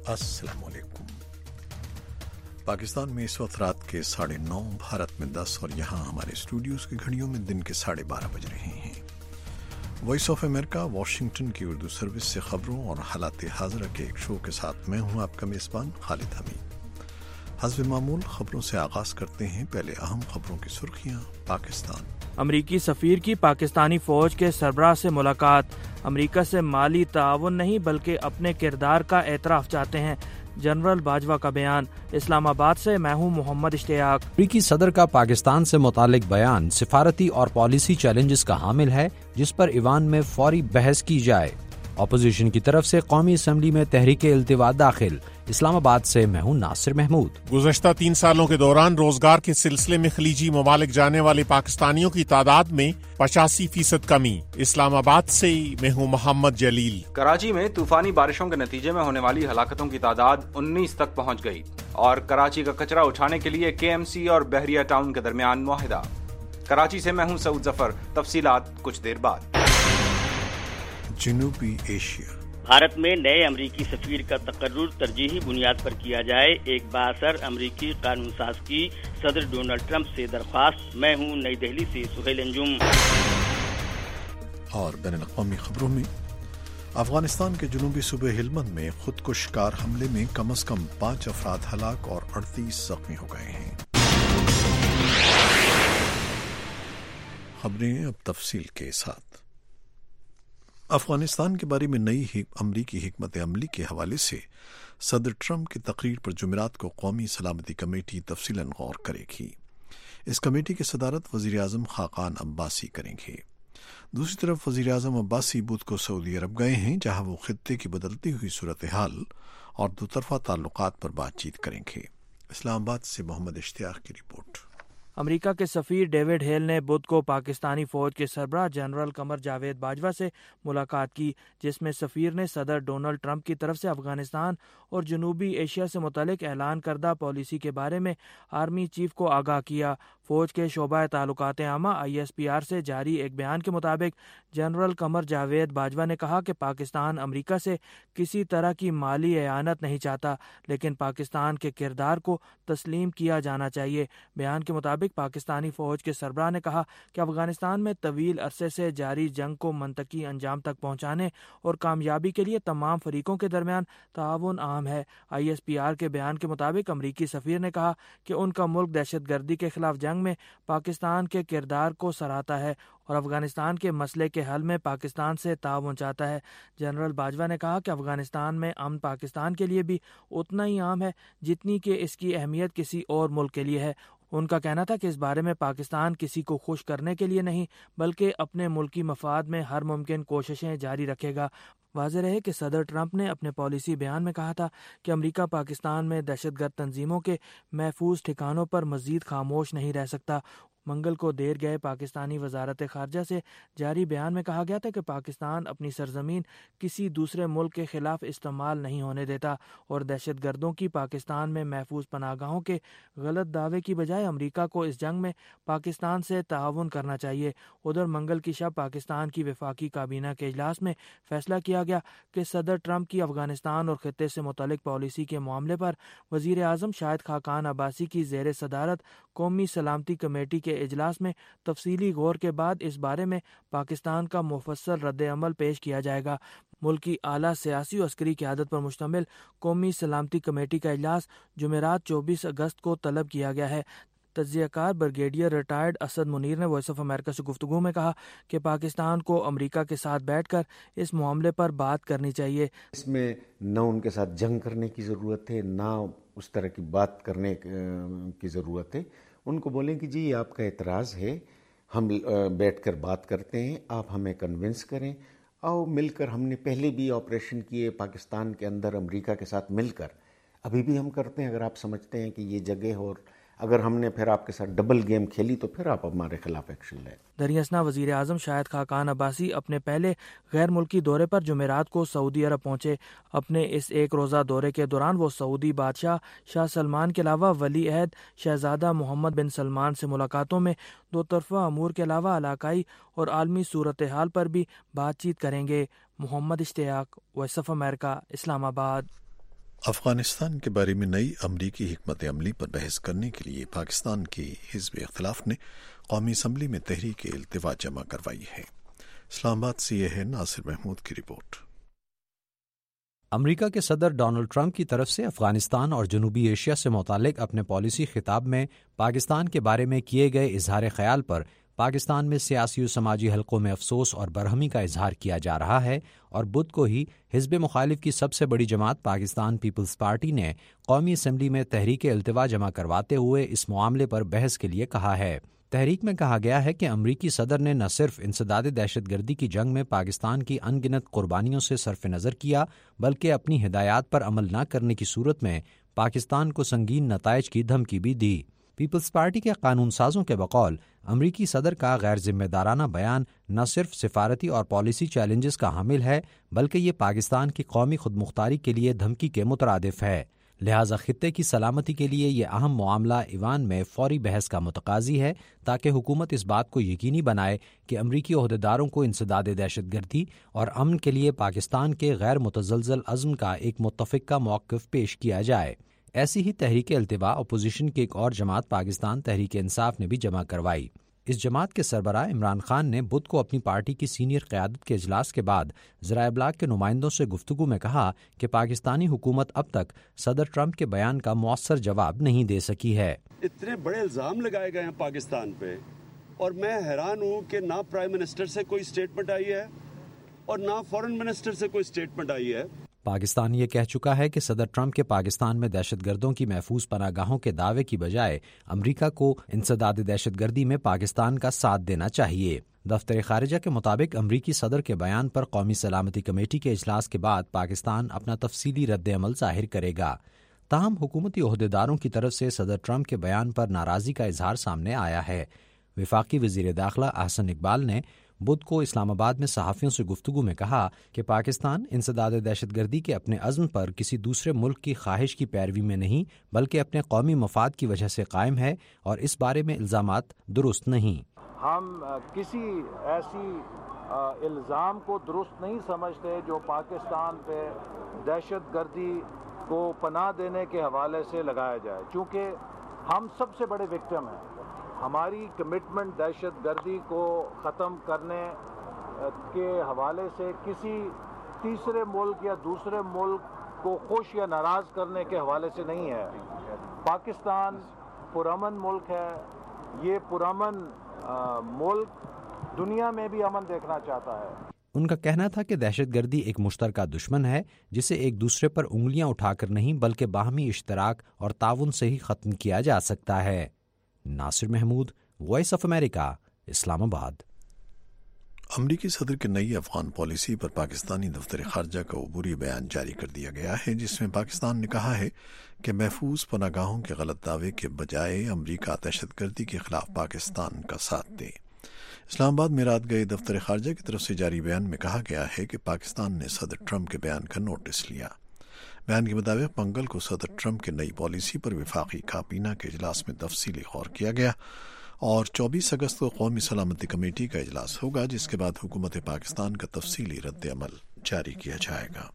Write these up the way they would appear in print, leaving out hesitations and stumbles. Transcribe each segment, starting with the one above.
अस्सलाम वालेकुम। पाकिस्तान में इस वक्त रात के 9:30, भारत में 10 और यहाँ हमारे स्टूडियोज़ की घड़ियों में दिन के 12:30 बज रहे हैं। वॉइस ऑफ अमेरिका वाशिंगटन की उर्दू सर्विस से खबरों और हालात हाज़िरा के एक शो के साथ मैं हूँ आपका मेज़बान खालिद हमीद। हस्ब मामूल खबरों से आगाज़ करते हैं। पहले अहम खबरों की सुर्खियाँ। पाकिस्तान। अमरीकी सफ़ीर की पाकिस्तानी फ़ौज के सरबराह से मुलाकात। अमरीका से माली ताउन नहीं बल्कि अपने किरदार का एतराफ़ चाहते हैं, जनरल बाजवा का बयान। इस्लामाबाद से मैं हूँ मोहम्मद इश्तियाक। अमरीकी सदर का पाकिस्तान से मुतालिक बयान सिफारती और पॉलिसी चैलेंजेस का हामिल है, जिस पर ईवान में फौरी बहस की जाए। अपोजिशन की तरफ से कौमी असम्बली में तहरीक इल्तिवा दाखिल। इस्लामाबाद से मैं हूँ नासिर महमूद। गुज़श्ता 3 सालों के दौरान रोजगार के सिलसिले में खलीजी ममालिक जाने वाले पाकिस्तानियों की तादाद में 85% कमी। इस्लामाबाद से मैं हूँ मोहम्मद जलील। कराची में तूफानी बारिशों के नतीजे में होने वाली हलाकतों की तादाद 19 तक पहुँच गई और कराची का कचरा उठाने के लिए KMC और बहरिया टाउन के दरमियान मुआहिदा। कराची से मैं हूँ सऊद जफर। तफसीलात कुछ देर बाद। जनूबी एशिया। भारत में नए अमरीकी सफीर का तकर्रुर तरजीही बुनियाद पर किया जाए, एक बाअसर अमरीकी कानून साज की सदर डोनाल्ड ट्रंप से दरख्वास्त। मैं हूँ नई दिल्ली से सुहेल अंजुम। और बैनुल-अक़वामी खबरों में अफगानिस्तान के जनूबी सूबे हेलमंद में खुदकुश कार हमले में कम से कम 5 अफराद हलाक और 38 जख्मी हो गए हैं। खबरें अब तफसील के साथ। अफगानिस्तान के बारे में नई अमरीकी हिकमत अमली के हवाले से सदर ट्रंप की तकरीर पर जुमेरात को कौमी सलामती कमेटी तफसीलन गौर करेगी। इस कमेटी की सदारत वज़ीर आज़म खाकान अब्बासी करेंगे। दूसरी तरफ वज़ीर आज़म अब्बासी बुध को सऊदी अरब गए हैं, जहां वो खित्ते की बदलती हुई सूरत हाल और दोतरफा ताल्लुकात पर बातचीत करेंगे। इस्लामाबाद से मोहम्मद इश्तियाक की रिपोर्ट। अमेरिका के सफ़ीर डेविड हेल ने बुध को पाकिस्तानी फ़ौज के सरबराह जनरल कमर जावेद बाजवा से मुलाकात की, जिसमें सफ़ीर ने सदर डोनाल्ड ट्रंप की तरफ से अफगानिस्तान और जनूबी एशिया से मुतालिक ऐलान करदा पॉलिसी के बारे में आर्मी चीफ को आगाह किया। फ़ौज के शोबा ताल्लुकात आमा ISPR से जारी एक बयान के मुताबिक जनरल कमर जावेद बाजवा ने कहा कि पाकिस्तान अमरीका से किसी तरह की माली एयानत नहीं चाहता, लेकिन पाकिस्तान के किरदार को तस्लीम किया जाना चाहिए। बयान के मुताबिक पाकिस्तानी फ़ौज के सरबराह ने कहा कि अफगानिस्तान में तवील अरसे से जारी जंग को मंतकी अंजाम तक पहुँचाने और कामयाबी के लिए तमाम फरीकों के दरमियान ताउन अहम है। ISPR के बयान के मुताबिक अमरीकी सफ़ीर ने कहा कि उनका मुल्क दहशतगर्दी के खिलाफ जंग में पाकिस्तान के किरदार को सराहता है और अफगानिस्तान के मसले के हल में पाकिस्तान से ताउन चाहता है। जनरल बाजवा ने कहा कि अफगानिस्तान में अमन पाकिस्तान के लिए भी उतना ही अहम है जितनी कि इसकी अहमियत किसी और मुल्क के लिए है। उनका कहना था कि इस बारे में पाकिस्तान किसी को खुश करने के लिए नहीं बल्कि अपने मुल्की मफाद में हर मुमकिन कोशिशें जारी रखेगा। वाज़ेह रहे कि सदर ट्रंप ने अपने पॉलिसी बयान में कहा था कि अमेरिका पाकिस्तान में दहशतगर्द तंजीमों के महफूज ठिकानों पर मज़ीद खामोश नहीं रह सकता। मंगल को देर गए पाकिस्तानी वजारत खारजा से जारी बयान में कहा गया था कि पाकिस्तान अपनी सरजमीन किसी दूसरे मुल्क के खिलाफ इस्तेमाल नहीं होने देता और दहशतगर्दों की पाकिस्तान में महफूज पनाहगाहों के गलत दावे की बजाय अमरीका को इस जंग में पाकिस्तान से ताउन करना चाहिए। उधर मंगल की शब पाकिस्तान की वफाकी काबीना के इजलास में फैसला किया गया कि सदर ट्रंप की अफगानिस्तान और खित्ते से मुतल्लिक पॉलिसी के मामले पर वज़ीर आज़म शाहिद खाकान अब्बासी की ज़ेर सदारत कौमी सलामती कमेटी के इजलास में तफसीली गौर के बाद इस बारे में पाकिस्तान का मुफस्सल रद्द-ए-अमल पेश किया जाएगा। मुल्क की आला सियासी और अस्करी क़यादत पर मुश्तमिल कौमी सलामती कमेटी का इजलास जुमेरात 24 अगस्त को तलब किया गया है। तज्ज़ियाकार ब्रिगेडियर रिटायर्ड असद मुनीर ने वॉइस ऑफ अमेरिका से गुफ्तगू में कहा कि पाकिस्तान को अमेरिका के साथ बैठकर इस मामले पर बात करनी चाहिए। इसमें न उनके साथ जंग करने की ज़रूरत है, ना उस तरह की बात करने की ज़रूरत है। उनको बोलें कि जी आपका एतराज़ है, हम बैठकर बात करते हैं, आप हमें कन्विंस करें। आओ मिलकर, हमने पहले भी ऑपरेशन किए पाकिस्तान के अंदर अमेरिका के साथ मिलकर, अभी भी हम करते हैं। अगर आप समझते हैं कि ये जगह और अगर हमने फिर आपके साथ डबल गेम खेली तो फिर आप हमारे खिलाफ एक्शन लें। दरियासना वज़ीर आज़म शाहिद खाकान अब्बासी अपने पहले गैर मुल्की दौरे पर जुमेरात को सऊदी अरब पहुंचे। अपने इस एक रोज़ा दौरे के दौरान वो सऊदी बादशाह शाह सलमान के अलावा वली अहद शहजादा मोहम्मद बिन सलमान से मुलाकातों में दो तरफ़ा अमूर के अलावा इलाकाई और आलमी सूरत हाल पर भी बातचीत करेंगे। Mohammad Ishtiaq, voice of America, Islamabad. Afghanistan کے بارے میں نئی امریکی حکمت عملی پر بحث کرنے کے لیے پاکستان کی حزب اختلاف نے قومی اسمبلی میں تحریک التوا جمع کروائی ہے۔ اسلام آباد سے یہ ہے ناصر محمود کی رپورٹ۔ امریکہ کے صدر ڈونلڈ ٹرمپ کی طرف سے افغانستان اور جنوبی ایشیا سے متعلق اپنے پالیسی خطاب میں پاکستان کے بارے میں کیے گئے اظہار خیال پر پاکستان میں سیاسی و سماجی حلقوں میں افسوس اور برہمی کا اظہار کیا جا رہا ہے، اور بدھ کو ہی حزب مخالف کی سب سے بڑی جماعت پاکستان پیپلز پارٹی نے قومی اسمبلی میں تحریک التوا جمع کرواتے ہوئے اس معاملے پر بحث کے لیے کہا ہے۔ تحریک میں کہا گیا ہے کہ امریکی صدر نے نہ صرف انسداد دہشت گردی کی جنگ میں پاکستان کی ان گنت قربانیوں سے صرف نظر کیا، بلکہ اپنی ہدایات پر عمل نہ کرنے کی صورت میں پاکستان کو سنگین نتائج کی دھمکی بھی دی۔ پیپلز پارٹی کے قانون سازوں کے بقول امریکی صدر کا غیر ذمہ دارانہ بیان نہ صرف سفارتی اور پالیسی چیلنجز کا حامل ہے، بلکہ یہ پاکستان کی قومی خود مختاری کے لیے دھمکی کے مترادف ہے۔ لہٰذا خطے کی سلامتی کے لیے یہ اہم معاملہ ایوان میں فوری بحث کا متقاضی ہے، تاکہ حکومت اس بات کو یقینی بنائے کہ امریکی عہدیداروں کو انسداد دہشت گردی اور امن کے لیے پاکستان کے غیر متزلزل عزم کا ایک متفقہ موقف پیش کیا جائے۔ ایسی ہی تحریک التوا اپوزیشن کی ایک اور جماعت پاکستان تحریک انصاف نے بھی جمع کروائی۔ اس جماعت کے سربراہ عمران خان نے بدھ کو اپنی پارٹی کی سینئر قیادت کے اجلاس کے بعد ذرائع ابلاغ کے نمائندوں سے گفتگو میں کہا کہ پاکستانی حکومت اب تک صدر ٹرمپ کے بیان کا مؤثر جواب نہیں دے سکی ہے۔ اتنے بڑے الزام لگائے گئے ہیں پاکستان پہ، اور میں حیران ہوں کہ نہ پرائم منسٹر سے کوئی اسٹیٹمنٹ آئی ہے اور نہ فارن منسٹر سے کوئی اسٹیٹمنٹ آئی ہے۔ پاکستان یہ کہہ چکا ہے کہ صدر ٹرمپ کے پاکستان میں دہشت گردوں کی محفوظ پناہ گاہوں کے دعوے کی بجائے امریکہ کو انسداد دہشت گردی میں پاکستان کا ساتھ دینا چاہیے۔ دفتر خارجہ کے مطابق امریکی صدر کے بیان پر قومی سلامتی کمیٹی کے اجلاس کے بعد پاکستان اپنا تفصیلی رد عمل ظاہر کرے گا۔ تاہم حکومتی عہدیداروں کی طرف سے صدر ٹرمپ کے بیان پر ناراضی کا اظہار سامنے آیا ہے۔ وفاقی وزیر داخلہ احسن اقبال نے بدھ کو اسلام آباد میں صحافیوں سے گفتگو میں کہا کہ پاکستان انسداد دہشت گردی کے اپنے عزم پر کسی دوسرے ملک کی خواہش کی پیروی میں نہیں، بلکہ اپنے قومی مفاد کی وجہ سے قائم ہے، اور اس بارے میں الزامات درست نہیں۔ ہم کسی ایسی الزام کو درست نہیں سمجھتے جو پاکستان پہ دہشت گردی کو پناہ دینے کے حوالے سے لگایا جائے، چونکہ ہم سب سے بڑے وکٹم ہیں۔ ہماری کمٹمنٹ دہشت گردی کو ختم کرنے کے حوالے سے کسی تیسرے ملک یا دوسرے ملک کو خوش یا ناراض کرنے کے حوالے سے نہیں ہے۔ پاکستان پرامن ملک ہے، یہ پرامن ملک دنیا میں بھی امن دیکھنا چاہتا ہے۔ ان کا کہنا تھا کہ دہشت گردی ایک مشترکہ دشمن ہے جسے ایک دوسرے پر انگلیاں اٹھا کر نہیں بلکہ باہمی اشتراک اور تعاون سے ہی ختم کیا جا سکتا ہے۔ Nasir Mahmood, voice of America, Islamabad. امریکی صدر کی نئی افغان پالیسی پر پاکستانی دفتر خارجہ کا عبوری بیان جاری کر دیا گیا ہے، جس میں پاکستان نے کہا ہے کہ محفوظ پناہ گاہوں کے غلط دعوے کے بجائے امریکہ دہشت گردی کے خلاف پاکستان کا ساتھ دے۔ اسلام آباد میں رات گئے دفتر خارجہ کی طرف سے جاری بیان میں کہا گیا ہے کہ پاکستان نے صدر ٹرمپ کے بیان کا نوٹس لیا۔ بیان کے مطابق منگل کو صدر ٹرمپ کی نئی پالیسی پر وفاقی کابینہ کے اجلاس میں تفصیلی غور کیا گیا، اور 24 اگست کو قومی سلامتی کمیٹی کا اجلاس ہوگا، جس کے بعد حکومت پاکستان کا تفصیلی رد عمل جاری کیا جائے گا۔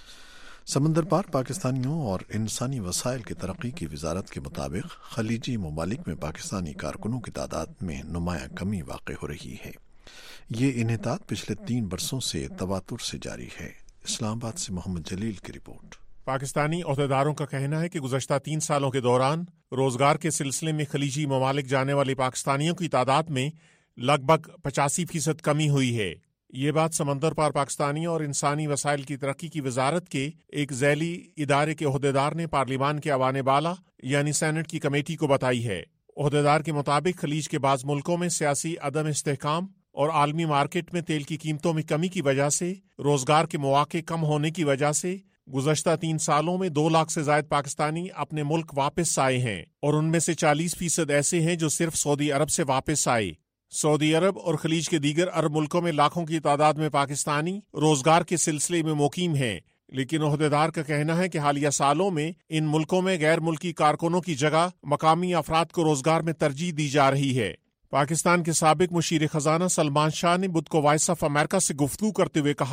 سمندر پار پاکستانیوں اور انسانی وسائل کی ترقی کی وزارت کے مطابق خلیجی ممالک میں پاکستانی کارکنوں کی تعداد میں نمایاں کمی واقع ہو رہی ہے۔ یہ انحطاط پچھلے 3 برسوں سے تواتر سے جاری ہے۔ اسلام آباد سے محمد جلیل کی رپورٹ۔ پاکستانی عہدیداروں کا کہنا ہے کہ گزشتہ 3 سالوں کے دوران روزگار کے سلسلے میں خلیجی ممالک جانے والے پاکستانیوں کی تعداد میں لگ بھگ 85% کمی ہوئی ہے۔ یہ بات سمندر پار پاکستانیوں اور انسانی وسائل کی ترقی کی وزارت کے ایک ذیلی ادارے کے عہدیدار نے پارلیمان کے ایوان بالا یعنی سینٹ کی کمیٹی کو بتائی ہے۔ عہدیدار کے مطابق خلیج کے بعض ملکوں میں سیاسی عدم استحکام اور عالمی مارکیٹ میں تیل کی قیمتوں میں کمی کی وجہ سے روزگار کے مواقع کم ہونے کی وجہ سے گزشتہ 3 سالوں میں 2 لاکھ سے زائد پاکستانی اپنے ملک واپس آئے ہیں، اور ان میں سے 40% ایسے ہیں جو صرف سعودی عرب سے واپس آئے۔ سعودی عرب اور خلیج کے دیگر عرب ملکوں میں لاکھوں کی تعداد میں پاکستانی روزگار کے سلسلے میں مقیم ہیں، لیکن عہدیدار کا کہنا ہے کہ حالیہ سالوں میں ان ملکوں میں غیر ملکی کارکنوں کی جگہ مقامی افراد کو روزگار میں ترجیح دی جا رہی ہے۔ پاکستان کے سابق مشیر خزانہ سلمان شاہ نے بدھ کو وائس آف امریکہ سے گفتگو کرتے ہوئے کہا،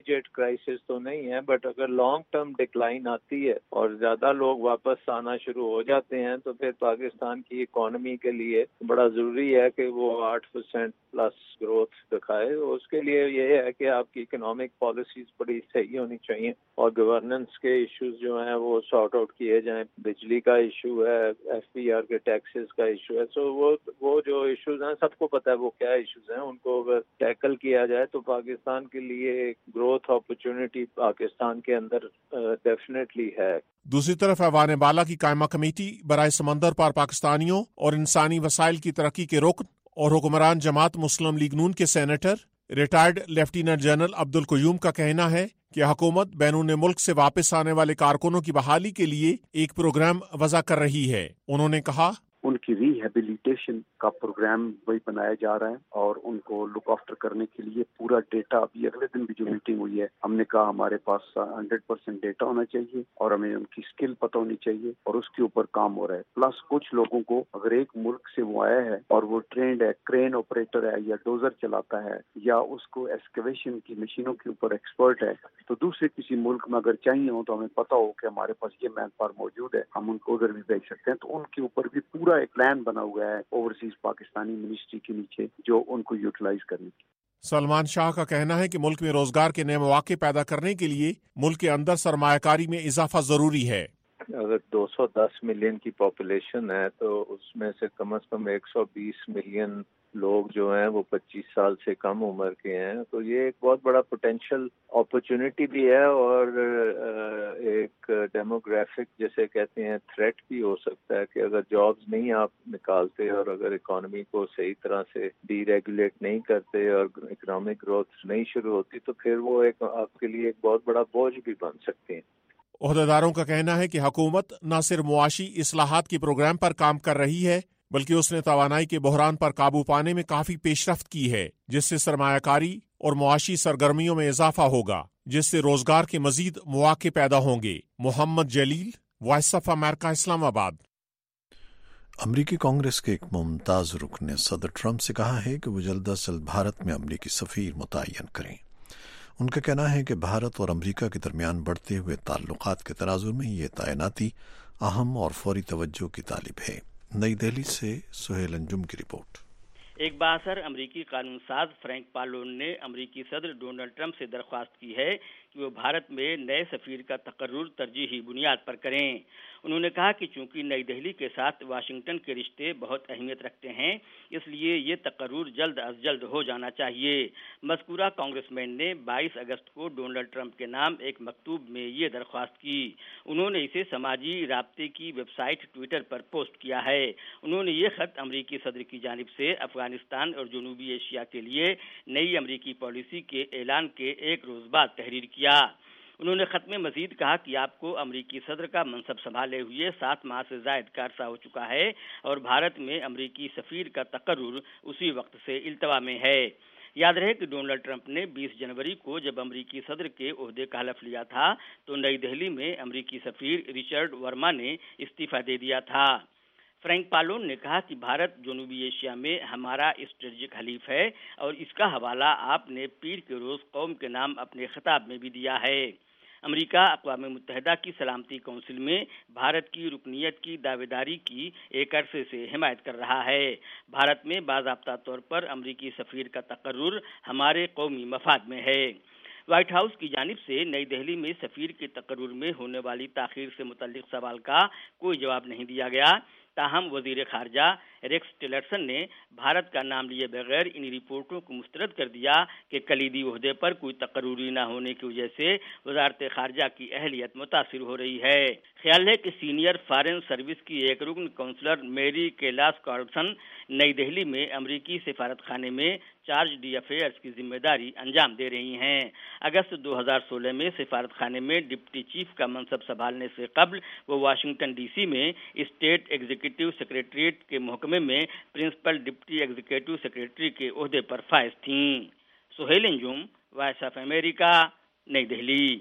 इमीडिएट क्राइसिस तो नहीं है, बट अगर लॉन्ग टर्म डिक्लाइन आती है और ज़्यादा लोग वापस आना शुरू हो जाते हैं तो फिर पाकिस्तान की इकॉनमी के लिए बड़ा ज़रूरी है कि वो 8% प्लस ग्रोथ दिखाए। उसके लिए ये है कि आपकी इकोनॉमिक पॉलिसीज़ बड़ी सही होनी चाहिए और गवर्नेंस के इश्यूज जो हैं वो सॉर्ट आउट किए जाएं। बिजली का इशू है, FPR के टैक्सेस का इशू है, सो वो जो इश्यूज हैं सबको पता है वो क्या इश्यूज हैं, उनको अगर टैकल किया जाए तो पाकिस्तान के लिए ग्रोथ अपॉर्चुनिटी पाकिस्तान के अंदर डेफिनेटली है। दूसरी तरफ ऐवान बाला की कायमा कमेटी बराए समंदर पार पाकिस्तानियों और इंसानी वसाइल की तरक्की के रुकन और हुक्मरान जमात मुस्लिम लीग नून के senator retired lieutenant general Abdul Qayyum का कहना है कि हुकूमत बैरून मुल्क से वापस आने वाले कारकुनों की बहाली के लिए एक प्रोग्राम वज़ा कर रही है। उन्होंने कहा, उनकी रिहेबिलिटेशन का प्रोग्राम वही बनाया जा रहा है और उनको लुक आफ्टर करने के लिए पूरा डेटा, अभी अगले दिन भी जो मीटिंग हुई है हमने कहा हमारे पास 100% डेटा होना चाहिए और हमें उनकी स्किल पता होनी चाहिए और उसके ऊपर काम हो रहा है। प्लस कुछ लोगों को अगर एक मुल्क से वो आया है और वो ट्रेंड है, क्रेन ऑपरेटर है या डोजर चलाता है या उसको एक्सकवेशन की मशीनों के ऊपर एक्सपर्ट है, तो दूसरे किसी मुल्क में अगर चाहिए हो तो हमें पता हो कि हमारे पास ये मैन पावर मौजूद है, हम उनको उधर भी भेज सकते हैं। तो उनके ऊपर भी पूरा एक प्लान बना हुआ है ओवरसीज पाकिस्तानी मिनिस्ट्री के नीचे जो उनको यूटिलाइज करने की। सलमान शाह का कहना है कि मुल्क में रोजगार के नए मौके पैदा करने के लिए मुल्क के अंदर सरमायाकारी में इजाफा जरूरी है। अगर 210 मिलियन की पॉपुलेशन है तो उसमें से कम 120 मिलियन लोग जो हैं वो 25 साल से कम उम्र के हैं, तो ये एक बहुत बड़ा पोटेंशियल अपॉर्चुनिटी भी है और एक डेमोग्राफिक जिसे कहते हैं थ्रेट भी हो सकता है कि अगर जॉब्स नहीं आप निकालते और अगर इकोनॉमी को सही तरह से डीरेगुलेट नहीं करते और इकोनॉमिक ग्रोथ नहीं शुरू होती तो फिर वो एक आपके लिए एक बहुत बड़ा बोझ भी बन सकते हैं। ओहदेदारों का कहना है कि हुकूमत न सिर्फ मुआशी इस्लाहात के प्रोग्राम पर काम कर रही है बल्कि उसने तवानाई के बहरान पर काबू पाने में काफी पेशरफ्त की है, जिससे सरमायाकारी और मुआशी सरगर्मियों में इजाफा होगा, जिससे रोजगार के मजीद मौके पैदा होंगे। Mohammad Jalil, voice of America, Islamabad. अमरीकी कांग्रेस के एक मुमताज रुकन ने सदर ट्रंप से कहा है कि वो जल्द अज जल्द भारत में अमरीकी सफीर मुतय्यन करें। उनका कहना है कि भारत और अमरीका के दरमियान बढ़ते हुए ताल्लुकात के तराजुर में ये तैनाती अहम और फौरी तवज्जो की तालिब है। नई दिल्ली से सुहेल अंजुम की रिपोर्ट। एक बासर अमरीकी कानून साज फ्रैंक पालोन ने अमरीकी सदर डोनाल्ड ट्रंप से दरख्वास्त की है कि वो भारत में नए सफीर का तकर्रुर तरजीही बुनियाद पर करें। उन्होंने कहा कि चूंकि नई दिल्ली के साथ वाशिंगटन के रिश्ते बहुत अहमियत रखते हैं, इसलिए ये तकर्रुर जल्द अज जल्द हो जाना चाहिए। मज़कूरा कांग्रेसमैन ने 22 अगस्त को डोनाल्ड ट्रंप के नाम एक मकतूब में ये दरख्वास्त की। उन्होंने इसे समाजी राब्ते की वेबसाइट ट्विटर पर पोस्ट किया है। उन्होंने ये खत अमरीकी सदर की जानिब से अफगानिस्तान और जनूबी एशिया के लिए नई अमरीकी पॉलिसी के ऐलान के एक रोज बाद तहरीर किया। उन्होंने खत में मजीद कहा कि आपको अमरीकी सदर का मनसब संभाले हुए 7 माह से जायद का अरसा हो चुका है और भारत में अमरीकी सफीर का तकर्रुर उसी वक्त से इल्तवा में है। याद रहे कि डोनाल्ड ट्रंप ने 20 जनवरी को जब अमरीकी सदर के ओहदे का हलफ लिया था तो नई दिल्ली में अमरीकी सफीर रिचर्ड वर्मा ने इस्तीफा दे दिया था। फ्रैंक पालोन ने कहा कि भारत जनूबी एशिया में हमारा स्ट्रेटेजिक हलीफ है और इसका हवाला आपने पीर के रोज कौम के नाम अपने खिताब में भी दिया है। अमेरिका अक़वाम मुत्तहिदा की सलामती कौंसिल में भारत की रुकनियत की दावेदारी की एक अरसे से हिमायत कर रहा है। भारत में बाज़ाब्ता तौर पर अमरीकी सफ़ीर का तकर्रुर हमारे कौमी मफाद में है। व्हाइट हाउस की जानिब से नई दिल्ली में सफ़ीर के तकर्रुर में होने वाली ताख़ीर से मुतल्लिक़ सवाल का कोई जवाब नहीं दिया गया। ताहम वज़ीर ख़ारजा रेक्स टिलरसन ने भारत का नाम लिए बगैर इन रिपोर्टों को मुस्तरद कर दिया कि कलीदी ओहदे पर कोई तकर्रुरी न होने की वजह से वज़ारत ख़ारजा की अहलियत मुतासिर हो रही है। ख्याल है कि सीनियर फॉरेन सर्विस की एक रुकन काउंसलर मेरी केलास कार्लसन नई दिल्ली में अमरीकी सिफारत खाने में चार्ज डी अफेयर्स की जिम्मेदारी अंजाम दे रही हैं। अगस्त 2016 में सिफारत खाने में डिप्टी चीफ का मनसब संभालने से कबल वो वाशिंगटन DC में स्टेट एग्जीक्यूटिव सेक्रेटरीट के महकमे में प्रिंसिपल डिप्टी एग्जीक्यूटिव सेक्रेटरी के ओहदे पर फाइज थीं। Suhail Anjum, voice of America, New Delhi.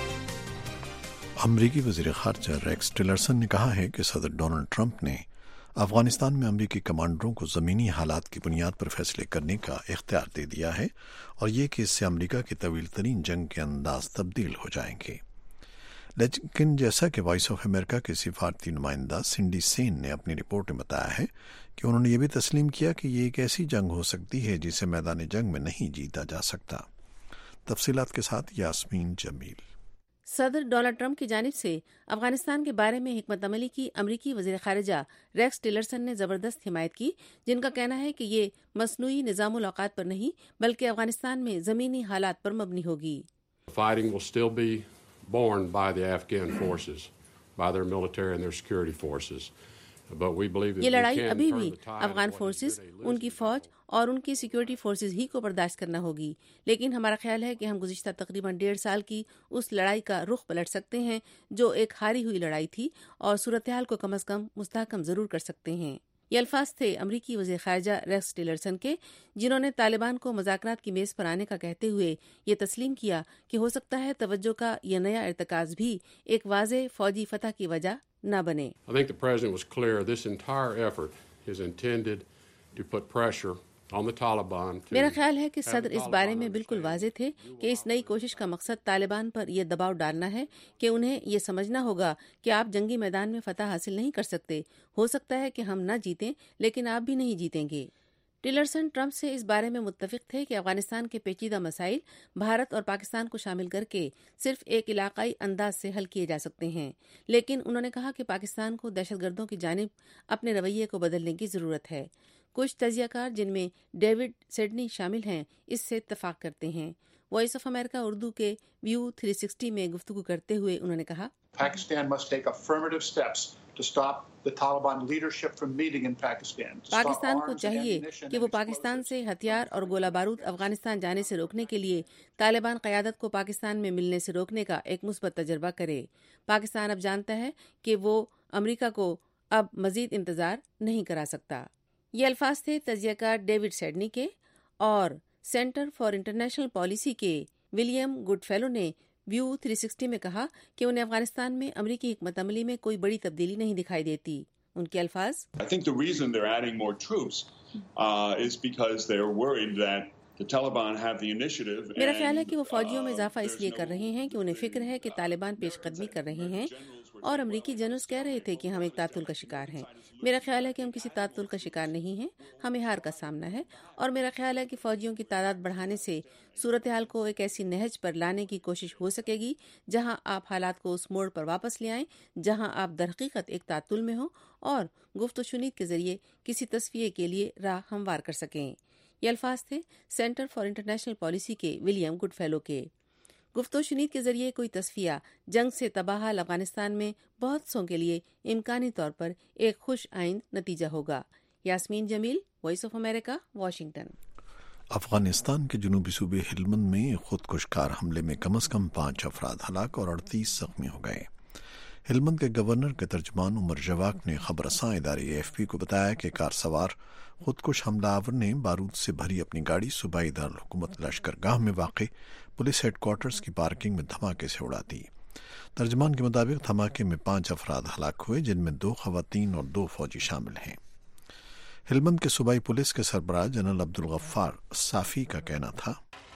अमरीकी वज़ीर ख़ारजा रेक्स टिलरसन ने कहा है कि सदर डोनाल्ड ट्रंप ने افغانستان میں امریکی کمانڈروں کو زمینی حالات کی بنیاد پر فیصلے کرنے کا اختیار دے دیا ہے اور یہ کہ اس سے امریکہ کی طویل ترین جنگ کے انداز تبدیل ہو جائیں گے. لیکن جیسا کہ وائس آف امریکہ کے سفارتی نمائندہ سنڈی سین نے اپنی رپورٹ میں بتایا ہے کہ انہوں نے یہ بھی تسلیم کیا کہ یہ ایک ایسی جنگ ہو سکتی ہے جسے میدان جنگ میں نہیں جیتا جا سکتا. تفصیلات کے ساتھ یاسمین جمیل. صدر ڈونلڈ ٹرمپ کی جانب سے افغانستان کے بارے میں حکمت عملی کی امریکی وزیر خارجہ ریکس ٹیلرسن نے زبردست حمایت کی، جن کا کہنا ہے کہ یہ مصنوعی نظام الاوقات پر نہیں بلکہ افغانستان میں زمینی حالات پر مبنی ہوگی. borne by the Afghan forces, by their military and their security forces. But we believe that یہ لڑائی ابھی بھی the tide Afghan of what forces, is today ان کی فوج اور ان کی سیکورٹی فورسز ہی کو برداشت کرنا ہوگی، لیکن ہمارا خیال ہے کہ ہم گزشتہ تقریباً 1.5 سال کی اس لڑائی کا رخ پلٹ سکتے ہیں جو ایک ہاری ہوئی لڑائی تھی، اور صورتحال کو کم از کم مستحکم ضرور کر سکتے ہیں. یہ الفاظ تھے امریکی وزیر خارجہ ریکس ٹیلرسن کے، جنہوں نے طالبان کو مذاکرات کی میز پر آنے کا کہتے ہوئے یہ تسلیم کیا کہ ہو سکتا ہے توجہ کا یہ نیا ارتکاز بھی ایک واضح فوجی فتح کی وجہ نہ بنے. I think the president was clear this entire effort is intended to put pressure on the Taliban. میرا خیال ہے کہ صدر اس بارے میں بالکل واضح تھے کہ اس نئی کوشش کا مقصد طالبان پر یہ دباؤ ڈالنا ہے کہ انہیں یہ سمجھنا ہوگا کہ آپ جنگی میدان میں فتح حاصل نہیں کر سکتے. ہو سکتا ہے کہ ہم نہ جیتیں لیکن آپ بھی نہیں جیتیں گے. ٹیلرسن ٹرمپ سے اس بارے میں متفق تھے کہ افغانستان کے پیچیدہ مسائل بھارت اور پاکستان کو شامل کر کے صرف ایک علاقائی انداز سے حل کیے جا سکتے ہیں، لیکن انہوں نے کہا کہ پاکستان کو دہشت گردوں کی جانب اپنے رویے کو بدلنے کی ضرورت ہے. کچھ تجزیہ کار جن میں ڈیوڈ سیڈنی شامل ہیں اس سے اتفاق کرتے ہیں. وائس آف امریکہ اردو کے ویو 360 میں گفتگو کرتے ہوئے انہوں نے کہا، Pakistan must take affirmative steps to stop the Taliban leadership from meeting in Pakistan. Pakistan کو چاہیے کہ وہ پاکستان سے ہتھیار اور گولہ بارود افغانستان جانے سے روکنے کے لیے طالبان قیادت کو پاکستان میں ملنے سے روکنے کا ایک مثبت تجربہ کرے. پاکستان اب جانتا ہے کہ وہ امریکہ کو اب مزید انتظار نہیں کرا سکتا. یہ الفاظ تھے تجزیہ کار ڈیوڈ سیڈنی کے، اور سینٹر فار انٹرنیشنل پالیسی کے ولیم گڈ فیلو نے ویو 360 میں کہا کہ انہیں افغانستان میں امریکی حکمت عملی میں کوئی بڑی تبدیلی نہیں دکھائی دیتی. ان کے الفاظ، I think the reason they're adding more troops is because they're worried that the Taliban have the initiative. میرا خیال ہے کہ وہ فوجیوں میں اضافہ اس لیے کر رہے ہیں کہ انہیں فکر ہے کہ طالبان پیش قدمی کر رہے ہیں، اور امریکی جنرلز کہہ رہے تھے کہ ہم ایک تعطل کا شکار ہیں. میرا خیال ہے کہ ہم کسی تعطل کا شکار نہیں ہیں، ہمیں ہار کا سامنا ہے، اور میرا خیال ہے کہ فوجیوں کی تعداد بڑھانے سے صورتحال کو ایک ایسی نہج پر لانے کی کوشش ہو سکے گی جہاں آپ حالات کو اس موڑ پر واپس لے آئیں جہاں آپ درحقیقت ایک تعطل میں ہوں اور گفت و شنید کے ذریعے کسی تصفیے کے لیے راہ ہموار کر سکیں. یہ الفاظ تھے سینٹر فار انٹرنیشنل پالیسی کے ولیم گڈ فیلو کے. گفت و شنید کے ذریعے کوئی تصفیہ جنگ سے تباہ افغانستان میں بہت سوں کے لیے امکانی طور پر ایک خوش آئند نتیجہ ہوگا. Yasmin Jamil, voice of America, Washington. Afghanistan کے جنوبی صوبے ہلمند میں خودکش کار حملے میں کم از کم 5 افراد ہلاک اور 38 زخمی ہو گئے. ہلمند کے گورنر کے ترجمان عمر جواق نے خبر رساں ادارے AFP کو بتایا کہ کار سوار خودکش حملہ آور نے بارود سے بھری اپنی گاڑی صوبائی دارالحکومت لشکر گاہ میں واقع پولیس ہیڈ کوارٹرز کی پارکنگ میں دھماکے سے اڑا دی. ترجمان کے مطابق دھماکے میں 5 افراد ہلاک ہوئے، جن میں 2 خواتین اور 2 فوجی شامل ہیں. ہلمند کے صوبائی پولیس کے سربراہ جنرل عبدالغفار صافی کا کہنا تھا،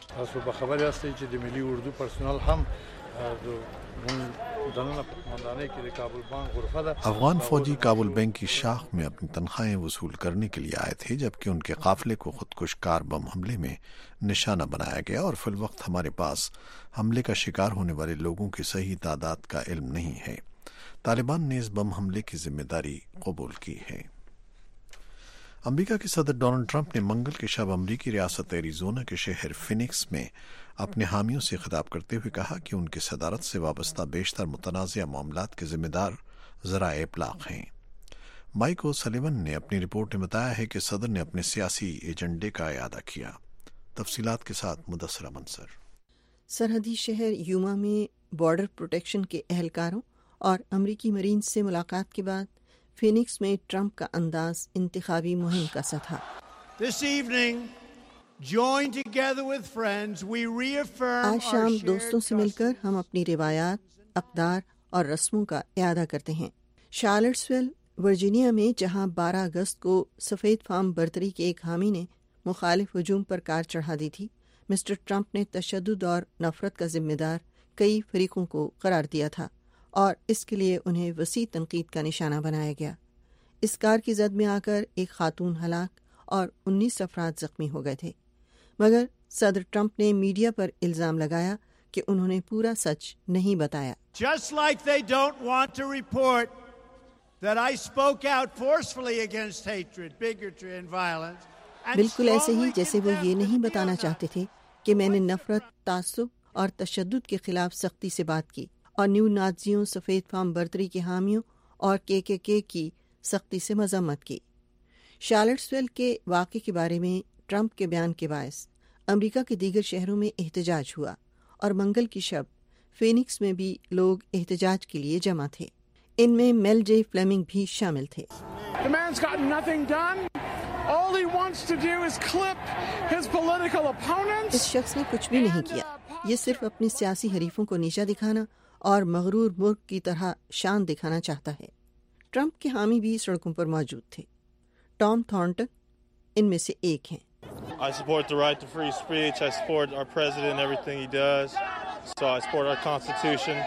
افغان فوجی کابل بینک کی شاخ میں اپنی تنخواہیں وصول کرنے کے لیے آئے تھے، جبکہ ان کے قافلے کو خودکش کار بم حملے میں نشانہ بنایا گیا، اور فی الوقت ہمارے پاس حملے کا شکار ہونے والے لوگوں کی صحیح تعداد کا علم نہیں ہے. طالبان نے اس بم حملے کی ذمہ داری قبول کی ہے. امریکہ کے صدر ڈونلڈ ٹرمپ نے منگل کی شب امریکی ریاست ایریزونا کے شہر فینکس میں اپنے حامیوں سے خطاب کرتے ہوئے کہا کہ ان کی صدارت سے وابستہ بیشتر متنازع معاملات کے ذمہ دار ذرائع ابلاغ ہیں. مائک اوسلیون نے اپنی رپورٹ میں بتایا ہے کہ صدر نے اپنے سیاسی ایجنڈے کا اعادہ کیا. تفصیلات کے ساتھ مدثرہ منصر. سرحدی شہر یوما میں بارڈر پروٹیکشن کے اہلکاروں اور امریکی مرینز سے ملاقات کے بعد فینکس میں ٹرمپ کا انداز انتخابی مہم کا سا تھا. آج شام دوستوں سے مل کر ہم اپنی روایات، اقدار اور رسموں کا اعادہ کرتے ہیں. شارلٹسویل، ورجینیا میں جہاں 12 اگست کو سفید فام برتری کے ایک حامی نے مخالف ہجوم پر کار چڑھا دی تھی، مسٹر ٹرمپ نے تشدد اور نفرت کا ذمہ دار کئی فریقوں کو قرار دیا تھا اور اس کے لیے انہیں وسیع تنقید کا نشانہ بنایا گیا۔ اس کار کی زد میں آ کر ایک خاتون ہلاک اور 19 افراد زخمی ہو گئے تھے، مگر صدر ٹرمپ نے میڈیا پر الزام لگایا کہ انہوں نے پورا سچ نہیں بتایا۔ Just like they don't want to report that I spoke out forcefully against hatred, bigotry and violence. بالکل ایسے ہی جیسے وہ یہ نہیں بتانا چاہتے تھے کہ میں نے نفرت، تعصب اور تشدد کے خلاف سختی سے بات کی اور نیو نازیوں، سفید فام برتری کے حامیوں اور کے کی سختی سے مذمت کی۔ شارلٹسویل کے واقعے کے بارے میں ٹرمپ کے بیان کے باعث امریکہ کے دیگر شہروں میں احتجاج ہوا اور منگل کی شب فینکس میں بھی لوگ احتجاج کے لیے جمع تھے۔ ان میں میل جے فلیمنگ بھی شامل تھے۔ The man's got nothing done. All he wants to do is clip his political opponents. اس شخص نے کچھ بھی نہیں کیا، یہ صرف اپنے سیاسی حریفوں کو نیچا دکھانا اور مغرور ملک کی طرح شان دکھانا چاہتا ہے۔ ٹرمپ کے حامی بھی سڑکوں پر موجود تھے۔ ٹام تھارنٹن ان میں سے ایک ہیں۔ I support the right to free speech. I support our president, everything he does. So I support our constitution.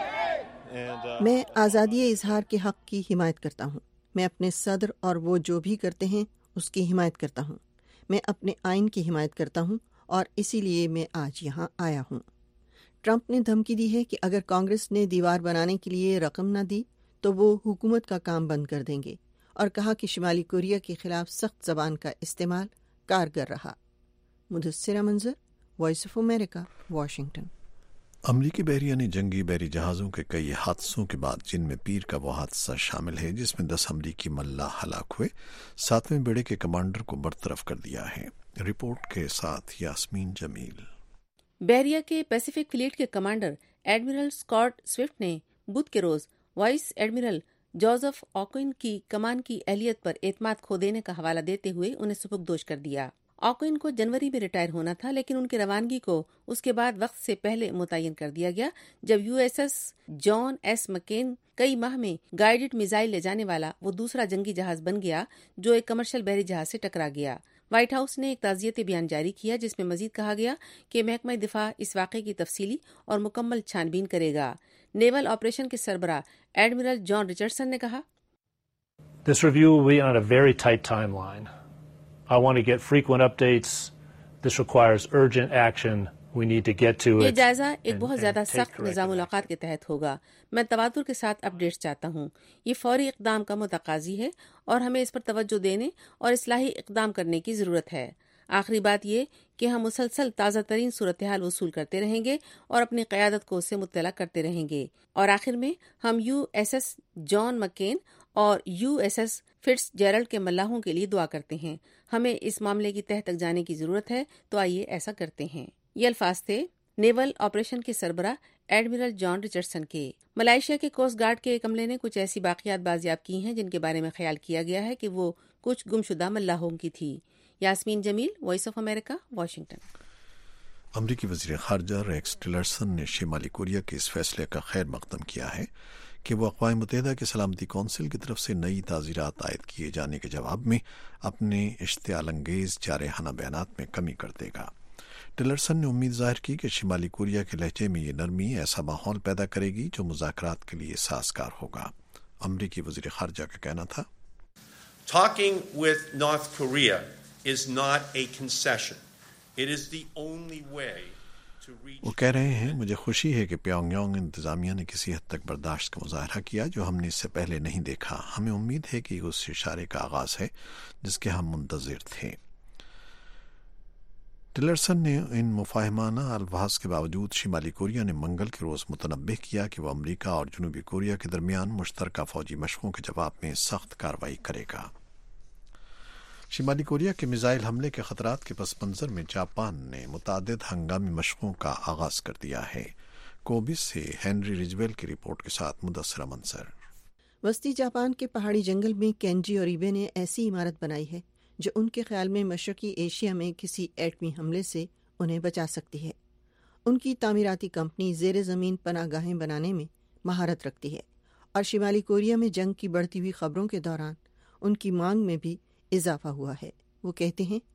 میں آزادی اظہار کے حق کی حمایت کرتا ہوں۔ میں اپنے صدر اور وہ جو بھی کرتے ہیں اس کی حمایت کرتا ہوں۔ میں اپنے آئین کی حمایت کرتا ہوں اور اسی لیے میں آج یہاں آیا ہوں۔ ٹرمپ نے دھمکی دی ہے کہ اگر کانگریس نے دیوار بنانے کے لیے رقم نہ دی تو وہ حکومت کا کام بند کر دیں گے، اور کہا کہ شمالی کوریا کے خلاف سخت زبان کا استعمال کارگر رہا۔ مدثرہ منظر، وائس آف امریکہ، واشنگٹن۔ امریکی بحریہ نے جنگی بحری جہازوں کے کئی حادثوں کے بعد، جن میں پیر کا وہ حادثہ شامل ہے جس میں 10 امریکی ملاح ہلاک ہوئے، 7ویں بیڑے کے کمانڈر کو برطرف کر دیا ہے۔ رپورٹ کے ساتھ یاسمین جمیل۔ بحریہ کے پیسیفک فلیٹ کے کمانڈر ایڈمرل اسکاٹ سوفٹ نے بدھ کے روز وائس ایڈمرل جوزف آکوئن کی کمان کی اہلیت پر اعتماد کھو دینے کا حوالہ دیتے ہوئے انہیں سبکدوش کر دیا۔ آکوئن کو جنوری میں ریٹائر ہونا تھا، لیکن ان کی روانگی کو اس کے بعد وقت سے پہلے متعین کر دیا گیا جب USS جان ایس مکین کئی ماہ میں گائیڈڈ میزائل لے جانے والا وہ دوسرا جنگی جہاز بن گیا جو ایک کمرشل بحری جہاز سے ٹکرا گیا۔ وائٹ ہاؤس نے ایک تعزیتی بیان جاری کیا جس میں مزید کہا گیا کہ محکمہ دفاع اس واقعے کی تفصیلی اور مکمل چھان بین کرے گا۔ نیول آپریشن کے سربراہ ایڈمرل جان رچرڈسن نے کہا، This review will be on a very tight timeline. I want to get frequent updates. This requires urgent action. We need to get to it. یہ جائزہ ایک بہت زیادہ سخت نظام ملاقات کے تحت ہوگا۔ میں تواتر کے ساتھ اپڈیٹس چاہتا ہوں۔ یہ فوری اقدام کا متقاضی ہے اور ہمیں اس پر توجہ دینے اور اصلاحی اقدام کرنے کی ضرورت ہے۔ آخری بات یہ کہ ہم مسلسل تازہ ترین صورتحال وصول کرتے رہیں گے اور اپنی قیادت کو اس سے مطلع کرتے رہیں گے۔ اور آخر میں ہم USS جان مکین اور USS فٹس جیرلڈ کے ملاحوں کے لیے دعا کرتے ہیں۔ ہمیں اس معاملے کی تہہ تک جانے کی ضرورت ہے، تو آئیے ایسا کرتے ہیں۔ یہ الفاظ تھے نیول آپریشن کے سربراہ ایڈمرل جان رچرڈسن کے۔ ملائیشیا کے کوسٹ گارڈ کے ایک عملے نے کچھ ایسی باقیات بازیاب کی ہیں جن کے بارے میں خیال کیا گیا ہے کہ وہ کچھ گمشدہ ملاحوں کی تھی۔ Yasmin Jamil, voice of America, Washington. امریکی وزیر خارجہ ریکس ٹلرسن نے شمالی کوریا کے اس فیصلے کا خیر مقدم کیا ہے کہ وہ اقوام متحدہ کے سلامتی کونسل کی طرف سے نئی تعزیرات عائد کیے جانے کے جواب میں اپنے اشتعال انگیز جارحانہ بیانات میں کمی کر دے گا۔ ٹلرسن نے امید ظاہر کی کہ شمالی کوریا کے لہجے میں یہ نرمی ایسا ماحول پیدا کرے گی جو مذاکرات کے لیے سازگار ہوگا۔ امریکی وزیر خارجہ کا کہنا تھا، Talking with North Korea is not a concession. It is the only way to reach. وہ کہہ رہے ہیں، مجھے خوشی ہے کہ پیونگ یانگ انتظامیہ نے کسی حد تک برداشت کا مظاہرہ کیا جو ہم نے اس سے پہلے نہیں دیکھا۔ ہمیں امید ہے کہ اس اشارے کا آغاز ہے جس کے ہم منتظر تھے۔ ٹلرسن نے ان مفاہمانہ الفاظ کے باوجود شمالی کوریا نے منگل کے روز متنبہ کیا کہ وہ امریکہ اور جنوبی کوریا کے درمیان مشترکہ فوجی مشقوں کے جواب میں سخت کارروائی کرے گا۔ شمالی کوریا کے میزائل حملے کے خطرات کے پس منظر میں جاپان نے متعدد ہنگامی مشقوں کا آغاز کر دیا ہے۔ کوبے سے ہینری رجویل کی رپورٹ کے ساتھ مدثرہ منصر۔ وسطی جاپان کے پہاڑی جنگل میں کینجی اور ایبے نے ایسی عمارت بنائی ہے جو ان کے خیال میں مشرقی ایشیا میں کسی ایٹمی حملے سے انہیں بچا سکتی ہے۔ ان کی تعمیراتی کمپنی زیر زمین پناہ گاہیں بنانے میں مہارت رکھتی ہے اور شمالی کوریا میں جنگ کی بڑھتی ہوئی خبروں کے دوران ان کی مانگ میں بھی اضافہ ہوا ہے۔ وہ کہتے ہیں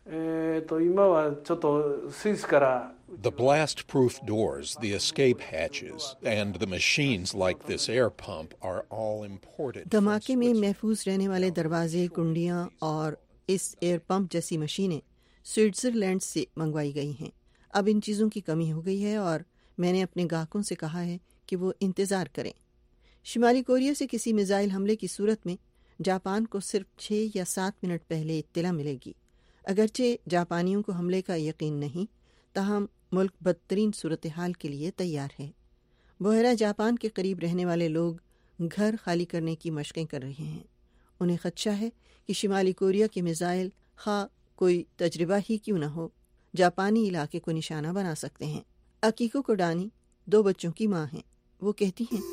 The blast-proof doors, the escape hatches, and the machines like this air pump are all imported. دھماکے میں محفوظ رہنے والے دروازے، کنڈیاں اور اس ایئر پمپ جیسی مشینیں سوئٹزرلینڈ سے منگوائی گئی ہیں۔ اب ان چیزوں کی کمی ہو گئی ہے اور میں نے اپنے گاہکوں سے کہا ہے کہ وہ انتظار کریں۔ شمالی کوریا سے کسی میزائل حملے کی صورت میں جاپان کو صرف 6 یا 7 منٹ پہلے اطلاع ملے گی۔ اگرچہ جاپانیوں کو حملے کا یقین نہیں، تاہم ملک بدترین صورتحال کے لیے تیار ہے۔ بحیرہ جاپان کے قریب رہنے والے لوگ گھر خالی کرنے کی مشقیں کر رہے ہیں۔ انہیں خدشہ ہے کہ شمالی کوریا کے میزائل خواہ کوئی تجربہ ہی کیوں نہ ہو، جاپانی علاقے کو نشانہ بنا سکتے ہیں۔ اکیکو کوڈانی 2 بچوں کی ماں ہیں۔ وہ کہتی ہیں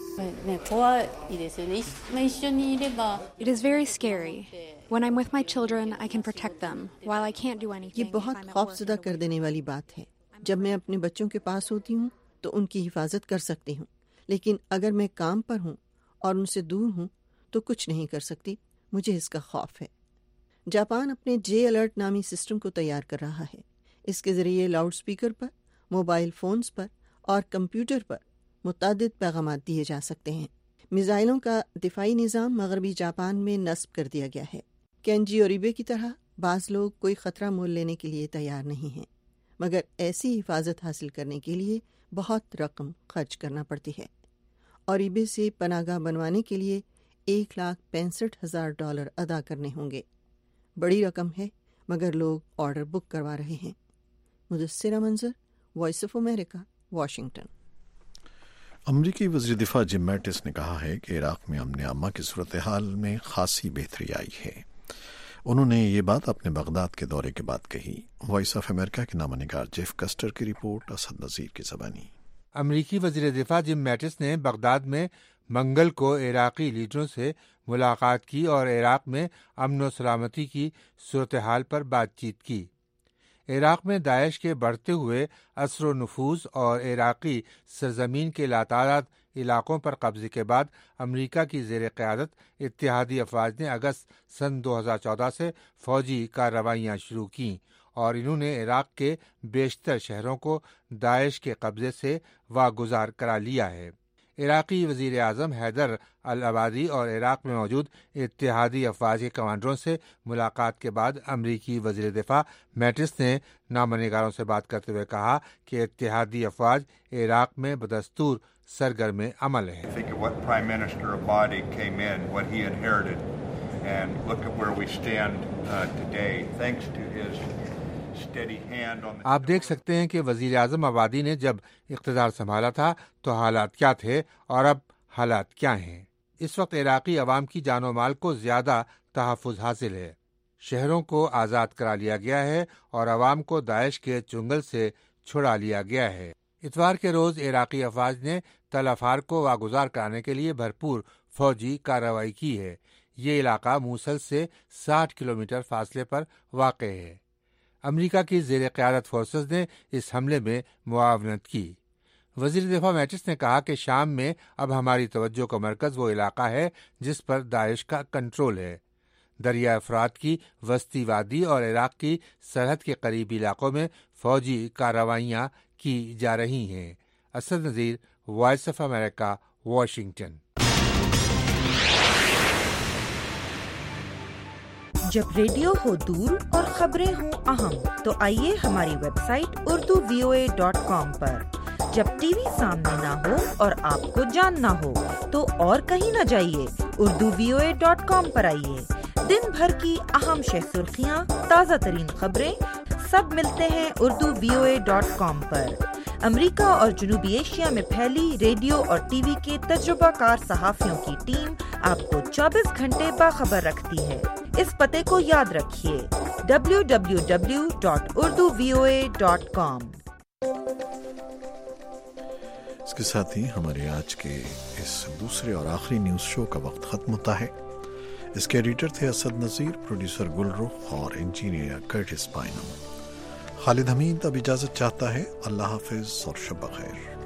It is very scary. When I'm with my children, I can protect them, while I can't do anything. یہ بہت خوفزدہ کر دینے والی بات ہے۔ جب میں اپنے بچوں کے پاس ہوتی ہوں تو ان کی حفاظت کر سکتی ہوں، لیکن اگر میں کام پر ہوں اور ان سے دور ہوں تو کچھ نہیں کر سکتی۔ مجھے اس کا خوف ہے۔ جاپان اپنے جے الرٹ نامی سسٹم کو تیار کر رہا ہے۔ اس کے ذریعے لاؤڈ سپیکر پر، موبائل فونز پر اور کمپیوٹر پر متعدد پیغامات دیے جا سکتے ہیں۔ میزائلوں کا دفاعی نظام مغربی جاپان میں نصب کر دیا گیا ہے۔ کینجی اور ایبے کی طرح بعض لوگ کوئی خطرہ مول لینے کے لیے تیار نہیں ہیں، مگر ایسی حفاظت حاصل کرنے کے لیے بہت رقم خرچ کرنا پڑتی ہے، اور ایبے سے پناہ گاہ بنوانے کے لیے $1,65,000 ادا کرنے ہوں گے۔ بڑی رقم ہے، مگر لوگ آرڈر بک کروا رہے ہیں۔ مدثرہ منظر، وائس آف امریکہ، واشنگٹن۔ امریکی وزیر دفاع جم میٹس نے کہا ہے کہ عراق میں امن عامہ کی صورتحال میں خاصی بہتری آئی ہے۔ انہوں نے یہ بات اپنے بغداد کے دورے کے بعد کہی۔ وائس آف امریکہ کے نامہ نگار جیف کسٹر کی رپورٹ، اسد نذیر کی زبانی۔ امریکی وزیر دفاع جم میٹس نے بغداد میں منگل کو عراقی لیڈروں سے ملاقات کی اور عراق میں امن و سلامتی کی صورتحال پر بات چیت کی۔ عراق میں داعش کے بڑھتے ہوئے اثر و نفوذ اور عراقی سرزمین کے لاتعداد علاقوں پر قبضے کے بعد امریکہ کی زیر قیادت اتحادی افواج نے اگست سن 2014 سے فوجی کارروائیاں شروع کیں اور انہوں نے عراق کے بیشتر شہروں کو داعش کے قبضے سے واگزار کرا لیا ہے۔ عراقی وزیر اعظم حیدر العبادی اور عراق میں موجود اتحادی افواج کے کمانڈروں سے ملاقات کے بعد امریکی وزیر دفاع میٹس نے نامہ نگاروں سے بات کرتے ہوئے کہا کہ اتحادی افواج عراق میں بدستور سرگرم عمل ہے۔ آپ دیکھ سکتے ہیں کہ وزیر اعظم آبادی نے جب اقتدار سنبھالا تھا تو حالات کیا تھے اور اب حالات کیا ہیں۔ اس وقت عراقی عوام کی جان و مال کو زیادہ تحفظ حاصل ہے، شہروں کو آزاد کرا لیا گیا ہے اور عوام کو داعش کے چنگل سے چھڑا لیا گیا ہے۔ اتوار کے روز عراقی افواج نے تل افار کو واگزار کرانے کے لیے بھرپور فوجی کارروائی کی ہے۔ یہ علاقہ موصل سے 60 کلومیٹر فاصلے پر واقع ہے۔ امریکہ کی زیر قیادت فورسز نے اس حملے میں معاونت کی۔ وزیر دفاع میٹس نے کہا کہ شام میں اب ہماری توجہ کا مرکز وہ علاقہ ہے جس پر داعش کا کنٹرول ہے۔ دریائے فرات کی وسطی وادی اور عراق کی سرحد کے قریبی علاقوں میں فوجی کارروائیاں کی جا رہی ہیں۔ Asad Nazir, voice of America, Washington. جب ریڈیو ہو دور اور خبریں ہوں اہم تو آئیے ہماری ویب سائٹ urduvoa.com پر۔ جب ٹی وی سامنے نہ ہو اور آپ کو جاننا ہو تو اور کہیں نہ جائیے، urduvoa.com پر آئیے۔ دن بھر کی اہم شہ سرخیاں، تازہ ترین خبریں سب ملتے ہیں urduvoa.com پر۔ امریکہ اور جنوبی ایشیا میں پھیلی ریڈیو اور ٹی وی کے تجربہ کار صحافیوں کی ٹیم آپ کو 24 گھنٹے باخبر رکھتی ہے۔ اس پتے کو یاد رکھیے، www.urduvoa.com۔ اس کے ساتھ ہی ہمارے آج کے اس دوسرے اور آخری نیوز شو کا وقت ختم ہوتا ہے۔ اس کے ایڈیٹر تھے اسد نذیر، پروڈیوسر گل رخ اور انجینئر کرٹس بائنم۔ خالد حمید اب اجازت چاہتا ہے۔ اللہ حافظ اور شب بخیر۔